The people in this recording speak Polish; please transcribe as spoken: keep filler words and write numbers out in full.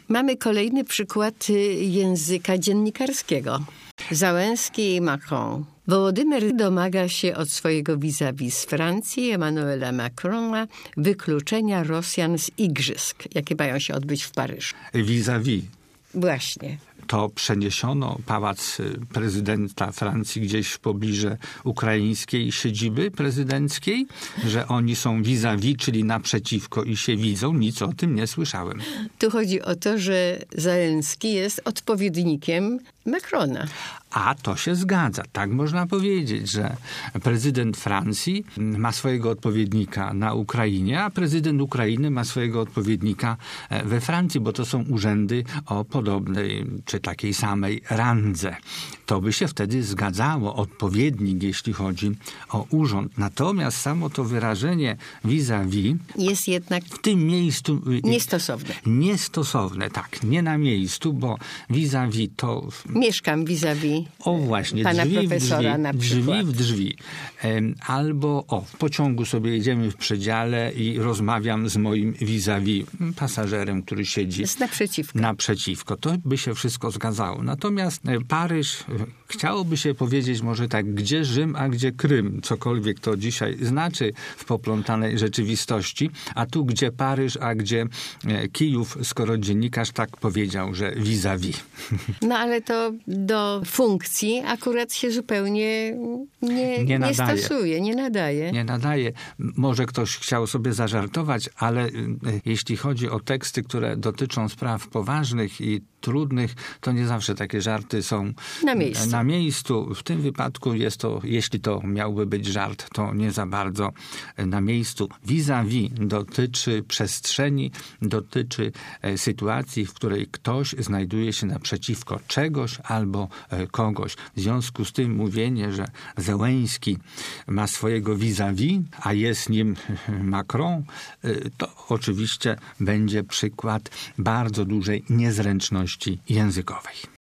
Mamy kolejny przykład języka dziennikarskiego. Załęski i Macron. Wołodymyr domaga się od swojego vis-a-vis z Francji, Emmanuela Macrona, wykluczenia Rosjan z igrzysk, jakie mają się odbyć w Paryżu. Vis-a-vis. Właśnie. To przeniesiono pałac prezydenta Francji gdzieś w pobliżu ukraińskiej siedziby prezydenckiej, że oni są vis-a-vis, czyli naprzeciwko i się widzą. Nic o tym nie słyszałem. Tu chodzi o to, że Załęski jest odpowiednikiem Macrona. A to się zgadza. Tak można powiedzieć, że prezydent Francji ma swojego odpowiednika na Ukrainie, a prezydent Ukrainy ma swojego odpowiednika we Francji, bo to są urzędy o podobnej czy takiej samej randze. To by się wtedy zgadzało, odpowiednik, jeśli chodzi o urząd. Natomiast samo to wyrażenie vis-a-vis jest jednak w tym miejscu niestosowne. Niestosowne, tak. Nie na miejscu, bo vis-a-vis to... Mieszkam vis-a-vis O właśnie, pana drzwi profesora w drzwi, na drzwi przykład. w drzwi. Albo o, w pociągu sobie jedziemy w przedziale i rozmawiam z moim vis-a-vis, pasażerem, który siedzi jest naprzeciwko. naprzeciwko. To by się wszystko zgadzało. Natomiast Paryż, chciałoby się powiedzieć może tak, gdzie Rzym, a gdzie Krym, cokolwiek to dzisiaj znaczy w poplątanej rzeczywistości, a tu gdzie Paryż, a gdzie Kijów, skoro dziennikarz tak powiedział, że vis-a-vis. No ale to do funkcji akurat się zupełnie nie, nie, nie stosuje, nie nadaje. Nie nadaje. Może ktoś chciał sobie zażartować, ale jeśli chodzi o teksty, które dotyczą spraw poważnych i trudnych, to nie zawsze takie żarty są na miejscu. na miejscu. W tym wypadku jest to, jeśli to miałby być żart, to nie za bardzo na miejscu. Vis-a-vis dotyczy przestrzeni, dotyczy sytuacji, w której ktoś znajduje się naprzeciwko czegoś albo kogoś. W związku z tym mówienie, że Załęski ma swojego vis-a-vis, a jest nim Macron, to oczywiście będzie przykład bardzo dużej niezręczności językowej.